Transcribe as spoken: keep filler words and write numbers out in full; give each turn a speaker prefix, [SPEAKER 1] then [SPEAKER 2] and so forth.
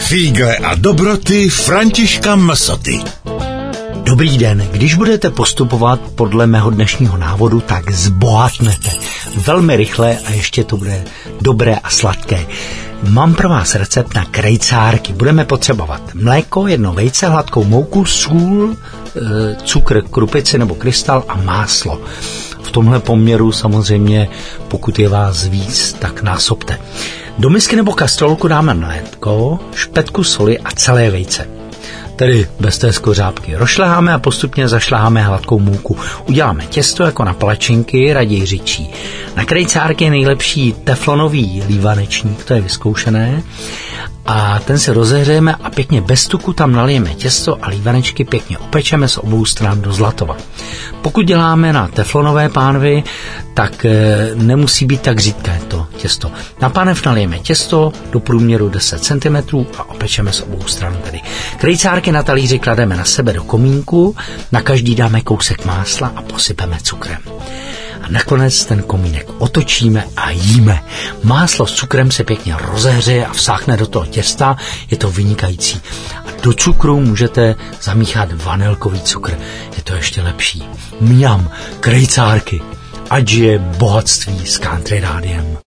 [SPEAKER 1] Fígle a dobroty Františka Msoty.
[SPEAKER 2] Dobrý den, když budete postupovat podle mého dnešního návodu, tak zbohatnete. Velmi rychle a ještě to bude dobré a sladké. Mám pro vás recept na krejcárky. Budeme potřebovat mléko, jedno vejce, hladkou mouku, sůl, cukr, krupici nebo krystal a máslo. V tomhle poměru samozřejmě, pokud je vás víc, tak násobte. Do misky nebo kastrolku dáme mléko, špetku soli a celé vejce. Tedy bez té skořápky. Rošleháme a postupně zašleháme hladkou mouku. Uděláme těsto jako na palačinky, raději řidčí. Na krejcárky je nejlepší teflonový lívanečník, to je vyzkoušené. A ten si rozehřejeme a pěkně bez tuku tam nalijeme těsto a lívanečky pěkně opečeme z obou stran do zlatova. Pokud děláme na teflonové pánvy, tak e, nemusí být tak řídké to těsto. Na pánev nalijeme těsto do průměru deset centimetrů a opečeme z obou stran tedy. Krejcárky na talíři klademe na sebe do komínku, na každý dáme kousek másla a posypeme cukrem. A nakonec ten komínek otočíme a jíme. Máslo s cukrem se pěkně rozehřeje a vsáhne do toho těsta, je to vynikající. A do cukru můžete zamíchat vanilkový cukr, je to ještě lepší. Mňam, krejcárky, ať je bohatství s Country Rádiem.